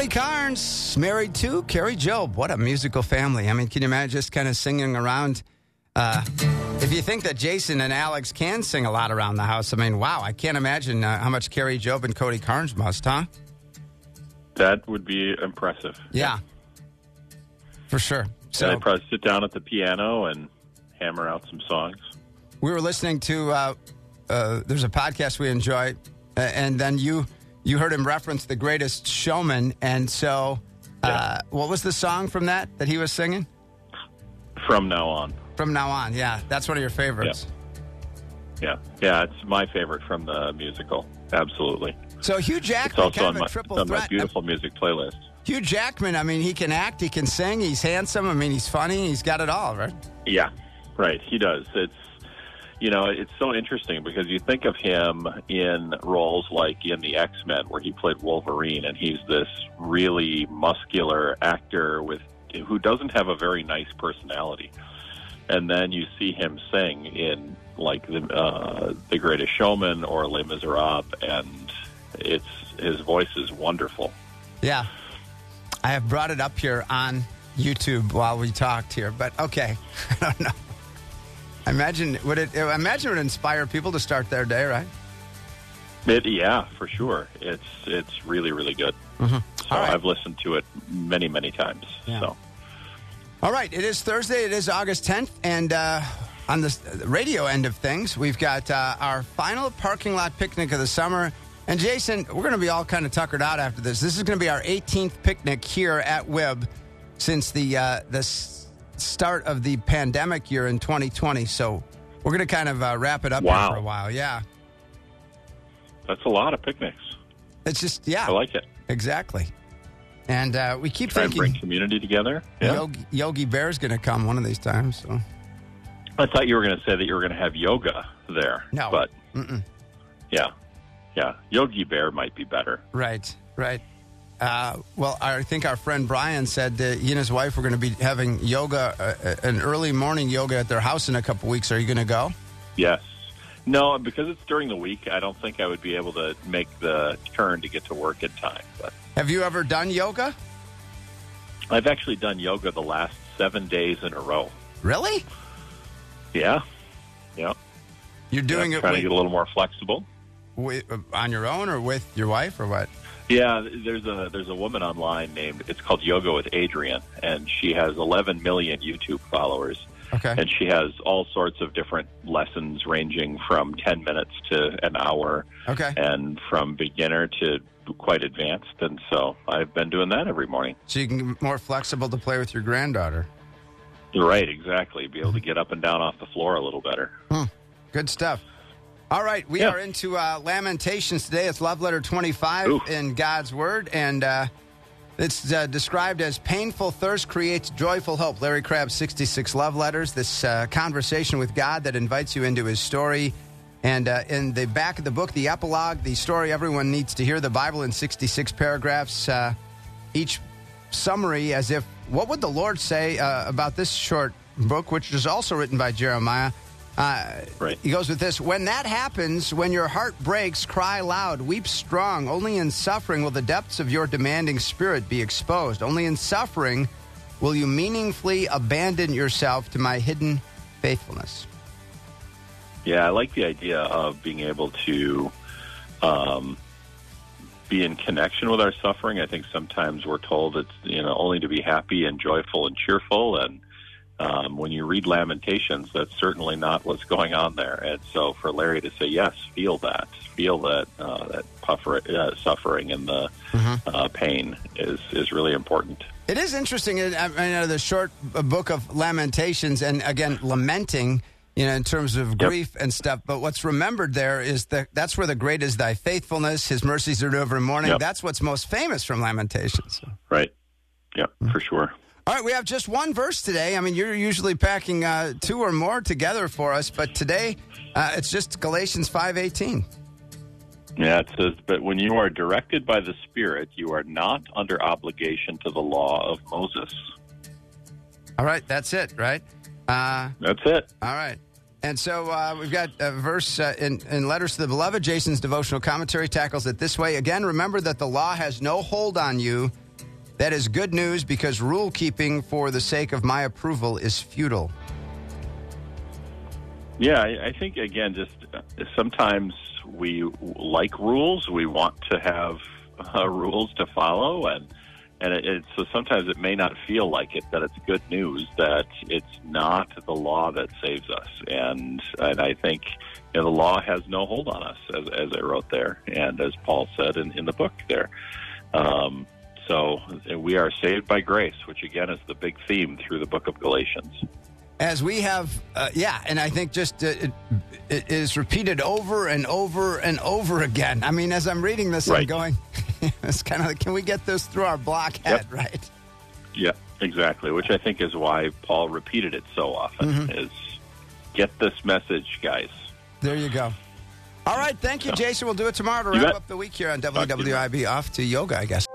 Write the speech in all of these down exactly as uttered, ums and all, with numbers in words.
Cody Carnes, married to Carrie Job. What a musical family. I mean, can you imagine just kind of singing around? Uh, if you think that Jason and Alex can sing a lot around the house, I mean, wow, I can't imagine uh, how much Carrie Job and Cody Carnes must, huh? That would be impressive. Yeah, for sure. So I'd probably sit down at the piano and hammer out some songs. We were listening to, uh, uh, there's a podcast we enjoy, uh, and then you you heard him reference The Greatest Showman, and so uh, Yeah. what was the song from that that he was singing? From now on. From Now On, yeah. That's one of your favorites. Yeah, yeah, it's my favorite from the musical. Absolutely. So Hugh It's Jackman, also kind on of my, a triple on my threat. beautiful music playlist. Hugh Jackman, I mean, he can act, he can sing, he's handsome, I mean, he's funny, he's got it all, right? Yeah, right. He does. It's, you know, it's so interesting because you think of him in roles like in the X-Men where he played Wolverine, and he's this really muscular actor with who doesn't have a very nice personality. And then you see him sing in like the uh, The Greatest Showman or Les Miserables, and it's his voice is wonderful. Yeah. I have brought it up here on YouTube while we talked here, but okay. I don't know. I imagine would it I imagine it would inspire people to start their day, right? It, yeah, for sure. It's it's really, really good. Mm-hmm. So All right. I've listened to it many, many times. Yeah. So All right, it is Thursday. It is August tenth, and uh, on the radio end of things, we've got uh, our final parking lot picnic of the summer. And Jason, we're going to be all kind of tuckered out after this. This is going to be our eighteenth picnic here at W I B since the uh, the s- start of the pandemic year in twenty twenty. So we're going to kind of uh, wrap it up Wow. here for a while. Yeah, that's a lot of picnics. it's just yeah, I like it. exactly. And uh, we keep Try and bring thinking community together. Yeah. Yogi, Yogi Bear's going to come one of these times. So I thought you were going to say that you were going to have yoga there. No. But, Mm-mm. yeah. Yeah. Yogi Bear might be better. Right, right. Uh, well, I think our friend Brian said that he and his wife were going to be having yoga, uh, an early morning yoga at their house in a couple weeks. Are you going to go? Yes. No, because it's during the week, I don't think I would be able to make the turn to get to work in time. But Have you ever done yoga? I've actually done yoga the last seven days in a row. Really? Yeah. Yeah. You're doing yeah, it trying with, to get a little more flexible. with, uh, on your own or with your wife or what? Yeah, there's a there's a woman online named, it's called Yoga with Adrian, and she has eleven million YouTube followers. Okay. And she has all sorts of different lessons ranging from ten minutes to an hour. Okay. And from beginner to quite advanced. And so I've been doing that every morning. So you can be more flexible to play with your granddaughter. Right, exactly. Be able to get up and down off the floor a little better. Hmm. Good stuff. All right, we Yeah. are into uh, Lamentations today. It's Love Letter twenty-five Ooh. in God's Word, and uh, it's uh, described as painful thirst creates joyful hope. Larry Crabb's sixty-six Love Letters, this uh, conversation with God that invites you into his story. And uh, in the back of the book, the epilogue, the story everyone needs to hear, the Bible in sixty-six paragraphs, uh, each summary as if, what would the Lord say uh, about this short book, which is also written by Jeremiah? Uh, Right. He goes with this: when that happens, when your heart breaks, cry loud, weep strong. Only in suffering will the depths of your demanding spirit be exposed. Only in suffering will you meaningfully abandon yourself to my hidden faithfulness. Yeah, I like the idea of being able to um, be in connection with our suffering. I think sometimes we're told it's, you know, only to be happy and joyful and cheerful. And um, when you read Lamentations, that's certainly not what's going on there. And so for Larry to say, yes, feel that, feel that uh, that puffer, uh, suffering and the Mm-hmm. uh, pain is, is really important. It is interesting. I mean, the short book of Lamentations, and again, lamenting, you know, in terms of grief and stuff. But what's remembered there is that that's where the great is thy faithfulness. His mercies are new every morning. Yep. That's what's most famous from Lamentations. Right. Yeah, for sure. All right, we have just one verse today. I mean, you're usually packing uh, two or more together for us, but today uh, it's just Galatians five eighteen. Yeah, it says, but when you are directed by the Spirit, you are not under obligation to the law of Moses. All right, that's it, right? Uh, That's it. all right. And so uh, we've got a verse uh, in, in Letters to the Beloved. Jason's devotional commentary tackles it this way. Again, remember that the law has no hold on you That is good news because rule keeping for the sake of my approval is futile. Yeah, I, I think, again, just uh, sometimes we like rules. We want to have uh, rules to follow, and and it, it, so sometimes it may not feel like it, that it's good news, that it's not the law that saves us. And and I think you know, the law has no hold on us, as, as I wrote there, and as Paul said in, in the book there. Um, so we are saved by grace, which, again, is the big theme through the book of Galatians. As we have, uh, yeah, and I think just uh, it, it is repeated over and over and over again. I mean, as I'm reading this, right. I'm going, it's kind of like, can we get this through our blockhead, yep. right? Yeah, exactly, which I think is why Paul repeated it so often, mm-hmm. is get this message, guys. There you go. All right, thank you, so, Jason. We'll do it tomorrow to wrap bet. up the week here on W W I B. Off to yoga, I guess.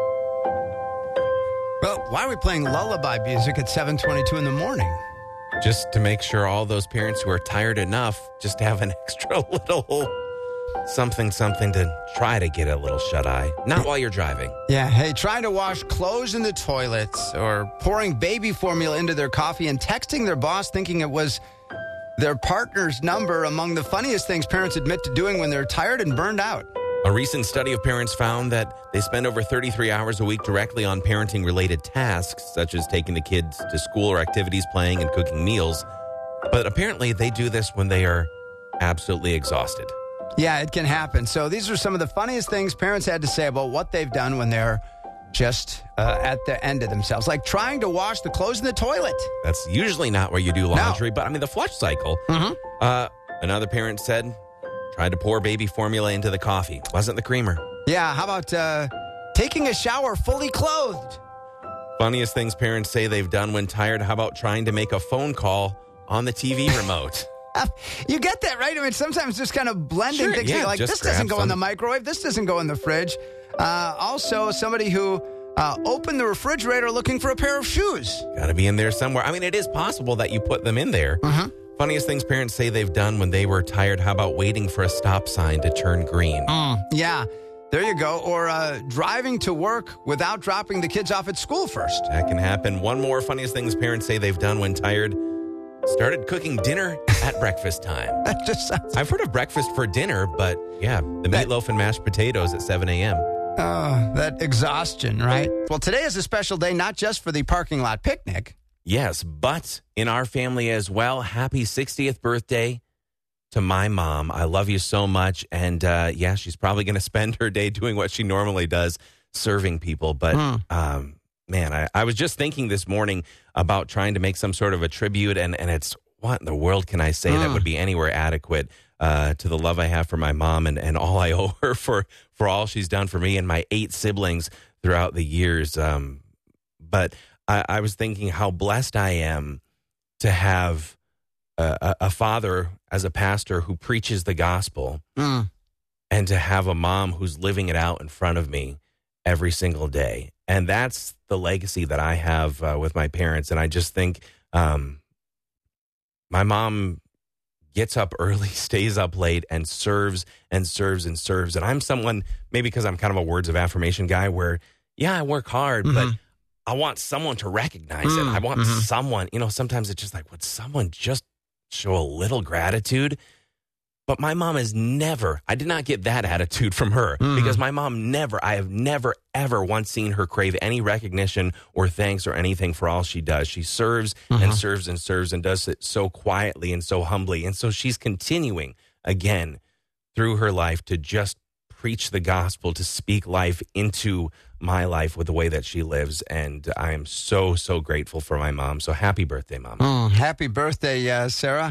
Well, why are we playing lullaby music at seven twenty-two in the morning? Just to make sure all those parents who are tired enough just have an extra little something, something to try to get a little shut-eye. Not while you're driving. Yeah, hey, trying to wash clothes in the toilets or pouring baby formula into their coffee and texting their boss thinking it was their partner's number among the funniest things parents admit to doing when they're tired and burned out. A recent study of parents found that they spend over thirty-three hours a week directly on parenting-related tasks, such as taking the kids to school or activities, playing, and cooking meals. But apparently they do this when they are absolutely exhausted. Yeah, it can happen. So these are some of the funniest things parents had to say about what they've done when they're just uh, at the end of themselves, like trying to wash the clothes in the toilet. That's usually not where you do laundry, no. but I mean the flush cycle. Mm-hmm. Uh, another parent said, tried to pour baby formula into the coffee. Wasn't the creamer. Yeah, how about uh, taking a shower fully clothed? Funniest things parents say they've done when tired. How about trying to make a phone call on the T V remote? You get that, right? I mean, sometimes just kind of blending sure, things. Yeah, like, this doesn't go some. in the microwave. This doesn't go in the fridge. Uh, also, somebody who uh, opened the refrigerator looking for a pair of shoes. Got to be in there somewhere. I mean, it is possible that you put them in there. Uh-huh. Funniest things parents say they've done when they were tired. How about waiting for a stop sign to turn green? Mm, yeah, there you go. Or uh, driving to work without dropping the kids off at school first. That can happen. One more funniest things parents say they've done when tired. Started cooking dinner at breakfast time. That just sounds... I've heard of breakfast for dinner, but yeah, the that... meatloaf and mashed potatoes at seven a.m. Oh, that exhaustion, right? Well, today is a special day, not just for the parking lot picnic. Yes, but in our family as well. Happy sixtieth birthday to my mom. I love you so much. And uh, yeah, she's probably going to spend her day doing what she normally does, serving people. But mm. um, man, I, I was just thinking this morning about trying to make some sort of a tribute. And, and it's, what in the world can I say mm. that would be anywhere adequate uh, to the love I have for my mom and, and all I owe her for, for all she's done for me and my eight siblings throughout the years. Um, but I, I was thinking how blessed I am to have a, a father as a pastor who preaches the gospel mm. and to have a mom who's living it out in front of me every single day. And that's the legacy that I have uh, with my parents. And I just think um, my mom gets up early, stays up late, and serves and serves and serves. And I'm someone, maybe because I'm kind of a words of affirmation guy where, yeah, I work hard, mm-hmm. but I want someone to recognize mm, it. I want mm-hmm. someone, you know, sometimes it's just like, would someone just show a little gratitude? But my mom has never, I did not get that attitude from her mm. because my mom never, I have never, ever once seen her crave any recognition or thanks or anything for all she does. She serves mm-hmm. and serves and serves and does it so quietly and so humbly. And so she's continuing again through her life to just preach the gospel, to speak life into my life with the way that she lives. And I am so, so grateful for my mom. So happy birthday, Mom. Mm, happy birthday, uh, Sarah.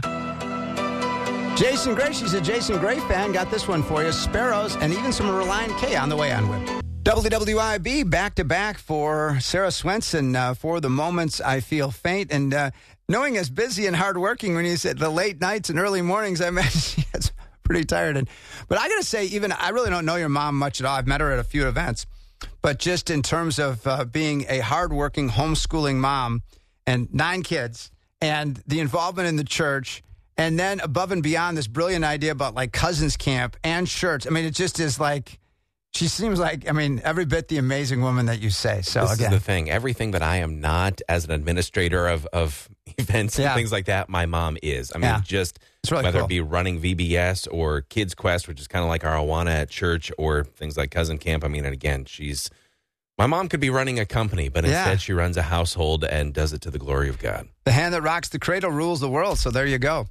Jason Gray, she's a Jason Gray fan. Got this one for you. Sparrows and even some Reliant K on the way on with. W W I B back-to-back for Sarah Swenson uh, for the moments I feel faint. And uh, knowing as busy and hardworking when you said the late nights and early mornings, I imagine she gets pretty tired. And But I got to say, even I really don't know your mom much at all. I've met her at a few events. But just in terms of uh, being a hardworking homeschooling mom and nine kids and the involvement in the church, and then above and beyond this brilliant idea about like cousins camp and shirts. I mean, it just is like She seems like, I mean, every bit the amazing woman that you say. So This again, is the thing. Everything that I am not as an administrator of, of events Yeah. and things like that, my mom is. I mean, Yeah. just It's really whether cool. it be running V B S or Kids Quest, which is kind of like our Awana at church, or things like Cousin Camp. I mean, and again, she's my mom could be running a company, but instead Yeah. she runs a household and does it to the glory of God. The hand that rocks the cradle rules the world. So there you go.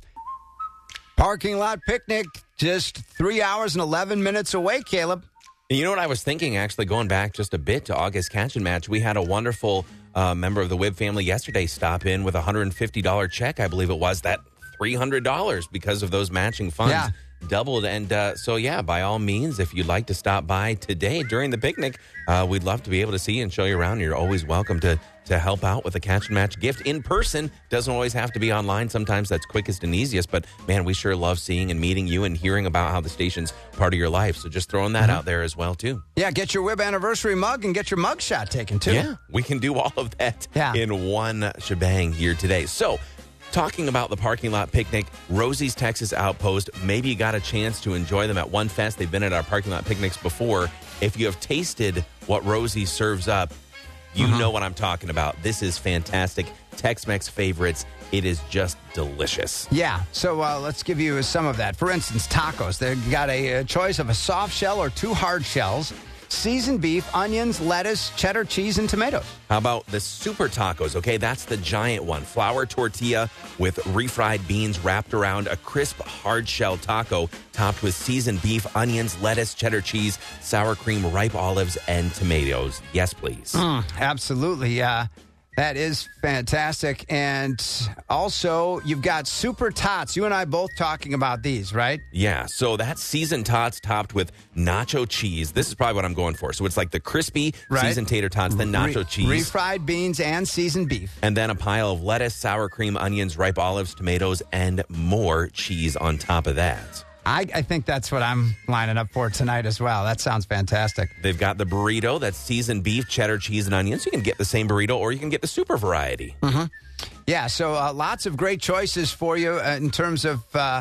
Parking lot picnic, just three hours and eleven minutes away, Caleb. You know what I was thinking, actually, going back just a bit to August Catch and Match, we had a wonderful uh, member of the Wibb family yesterday stop in with a one hundred fifty dollars check, I believe it was, that three hundred dollars because of those matching funds. Yeah. Doubled. And uh, so, yeah, by all means, if you'd like to stop by today during the picnic, uh, we'd love to be able to see you and show you around. You're always welcome to to help out with a Catch and Match gift in person. Doesn't always have to be online. Sometimes that's quickest and easiest. But, man, we sure love seeing and meeting you and hearing about how the station's part of your life. So just throwing that out there as well, too. Yeah, get your Wibb anniversary mug and get your mug shot taken, too. Yeah, we can do all of that Yeah. in one shebang here today. So, talking about the parking lot picnic, Rosie's Texas Outpost, maybe you got a chance to enjoy them at One Fest. They've been at our parking lot picnics before. If you have tasted what Rosie serves up, you know what I'm talking about. This is fantastic. Tex-Mex favorites. It is just delicious. Yeah, so uh, let's give you some of that. For instance, tacos. They've got a, a choice of a soft shell or two hard shells, seasoned beef, onions, lettuce, cheddar cheese, and tomatoes. How about the super tacos? Okay, that's the giant one. Flour tortilla with refried beans wrapped around a crisp hard shell taco topped with seasoned beef, onions, lettuce, cheddar cheese, sour cream, ripe olives, and tomatoes. Yes, please. Mm, absolutely. Uh, that is fantastic. And also, you've got super tots. You and I both talking about these, right? Yeah, so that's seasoned tots topped with nacho cheese. This is probably what I'm going for. So it's like the crispy Right. seasoned tater tots, then nacho Re- cheese. Refried beans and seasoned beef. And then a pile of lettuce, sour cream, onions, ripe olives, tomatoes, and more cheese on top of that. I, I think that's what I'm lining up for tonight as well. That sounds fantastic. They've got the burrito that's seasoned beef, cheddar cheese, and onions. You can get the same burrito or you can get the super variety. Yeah, so uh, lots of great choices for you uh, in terms of uh,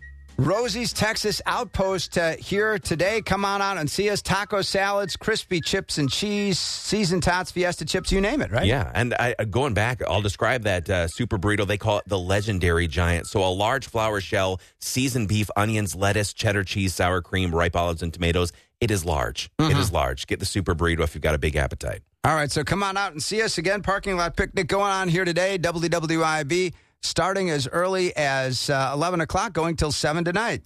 Rosie's Texas Outpost uh, here today. Come on out and see us. Taco salads, crispy chips and cheese, seasoned tots, fiesta chips, you name it, right? Yeah, and I, uh, going back, I'll describe that uh, super burrito. They call it the Legendary Giant. So a large flour shell, seasoned beef, onions, lettuce, cheddar cheese, sour cream, ripe olives, and tomatoes. It is large. It is large. Get the super burrito if you've got a big appetite. All right, so come on out and see us again. Parking lot picnic going on here today. W W I B starting as early as uh, eleven o'clock, going till seven tonight.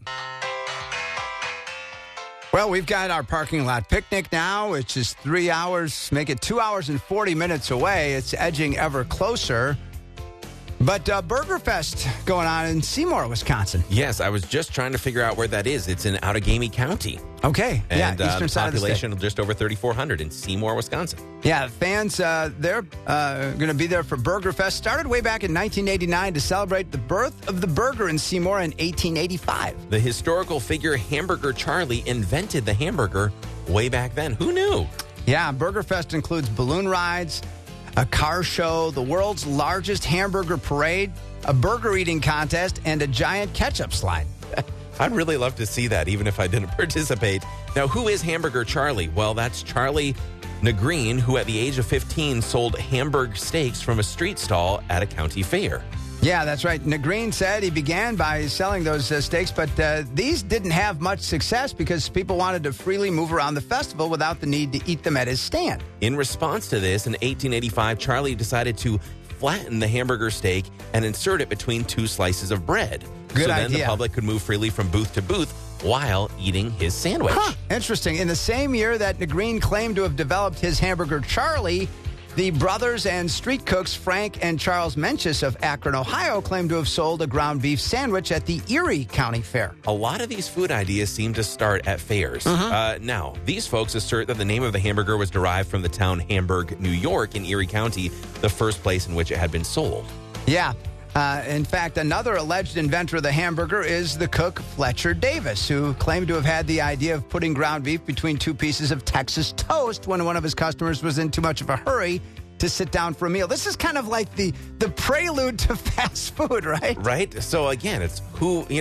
Well, we've got our parking lot picnic now, which is three hours, make it two hours and forty minutes away. It's edging ever closer. But uh, Burger Fest going on in Seymour, Wisconsin. Yes, I was just trying to figure out where that is. It's in Outagamie County. Okay, And yeah, uh, eastern the side of the state. population just over thirty-four hundred in Seymour, Wisconsin. Yeah, fans, uh, they're uh, going to be there for Burger Fest. Started way back in nineteen eighty-nine to celebrate the birth of the burger in Seymour in eighteen eighty-five. The historical figure Hamburger Charlie invented the hamburger way back then. Who knew? Yeah, Burger Fest includes balloon rides, a car show, the world's largest hamburger parade, a burger eating contest, and a giant ketchup slide. I'd really love to see that, even if I didn't participate. Now, who is Hamburger Charlie? Well, that's Charlie Negreen, who at the age of fifteen sold Hamburg steaks from a street stall at a county fair. Yeah, that's right. Negreen said he began by selling those uh, steaks, but uh, these didn't have much success because people wanted to freely move around the festival without the need to eat them at his stand. In response to this, in eighteen eighty-five, Charlie decided to flatten the hamburger steak and insert it between two slices of bread. Good so then idea. the public could move freely from booth to booth while eating his sandwich. Huh, interesting. In the same year that Negreen claimed to have developed his hamburger Charlie, the brothers and street cooks Frank and Charles Mencius of Akron, Ohio, claimed to have sold a ground beef sandwich at the Erie County Fair. A lot of these food ideas seem to start at fairs. Uh, now, these folks assert that the name of the hamburger was derived from the town Hamburg, New York, in Erie County, the first place in which it had been sold. Yeah. Uh, in fact, another alleged inventor of the hamburger is the cook Fletcher Davis, who claimed to have had the idea of putting ground beef between two pieces of Texas toast when one of his customers was in too much of a hurry to sit down for a meal. This is kind of like the, the prelude to fast food, right? Right? So again, it's who, you know,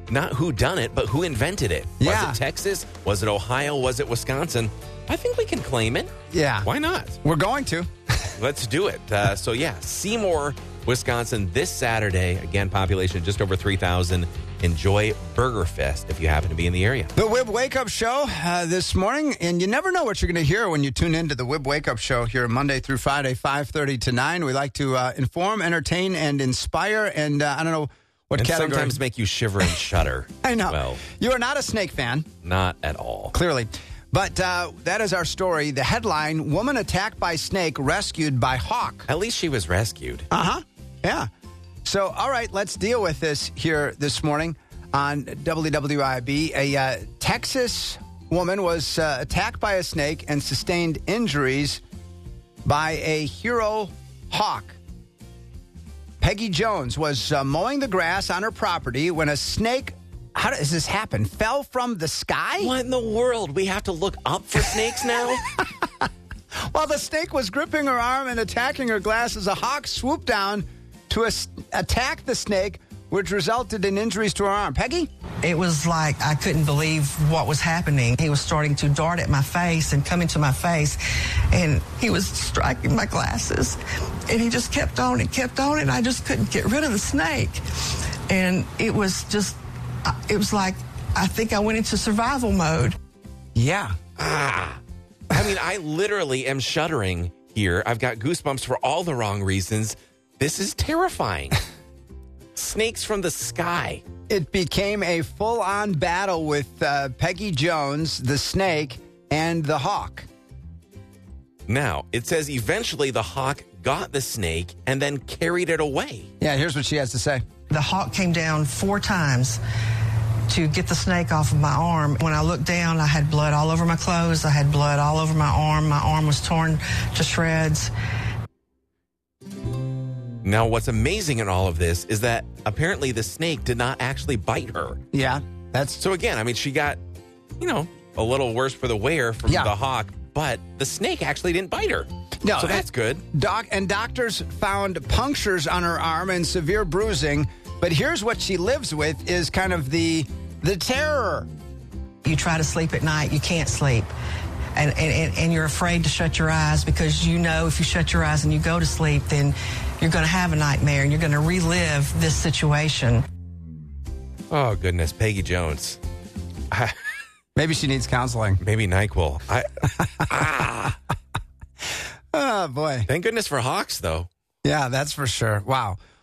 not who done it, but who invented it. Yeah. Was it Texas? Was it Ohio? Was it Wisconsin? I think we can claim it. Yeah. Why not? We're going to. Let's do it. Uh, so, yeah, Seymour, Wisconsin, this Saturday. Again, population just over three thousand. Enjoy Burger Fest if you happen to be in the area. The Wib Wake Up Show uh, this morning, and you never know what you're going to hear when you tune into the Wib Wake Up Show here Monday through Friday, five thirty to nine. We like to uh, inform, entertain, and inspire, and uh, I don't know what and category. Sometimes make you shiver and shudder. I know. Well, you are not a snake fan. Not at all. Clearly. But uh, that is our story. The headline, Woman Attacked by Snake Rescued by Hawk. At least she was rescued. Uh-huh. Yeah. So, all right, let's deal with this here this morning on W W I B. A uh, Texas woman was uh, attacked by a snake and sustained injuries by a hero hawk. Peggy Jones was uh, mowing the grass on her property when a snake, how does this happen, fell from the sky? What in the world? We have to look up for snakes now? While the snake was gripping her arm and attacking her glasses, a hawk swooped down to as- attack the snake, which resulted in injuries to her arm. Peggy? It was like I couldn't believe what was happening. He was starting to dart at my face and come into my face, and he was striking my glasses. And he just kept on and kept on, and I just couldn't get rid of the snake. And it was just, it was like, I think I went into survival mode. Yeah. Ah. I mean, I literally am shuddering here. I've got goosebumps for all the wrong reasons. This is terrifying. Snakes from the sky. It became a full-on battle with uh, Peggy Jones, the snake, and the hawk. Now, it says eventually the hawk got the snake and then carried it away. Yeah, here's what she has to say. The hawk came down four times to get the snake off of my arm. When I looked down, I had blood all over my clothes. I had blood all over my arm. My arm was torn to shreds. Now, what's amazing in all of this is that apparently the snake did not actually bite her. Yeah, that's... So again, I mean, she got, you know, a little worse for the wear from Yeah. the hawk, but the snake actually didn't bite her. No, so that's good. Doc and doctors found punctures on her arm and severe bruising. But here's what she lives with is kind of the the terror. You try to sleep at night, you can't sleep. And, and, and you're afraid to shut your eyes because you know if you shut your eyes and you go to sleep, then you're going to have a nightmare and you're going to relive this situation. Oh, goodness. Peggy Jones. I, Maybe she needs counseling. maybe NyQuil. I, ah. Oh, boy. Thank goodness for hawks, though. Yeah, that's for sure. Wow.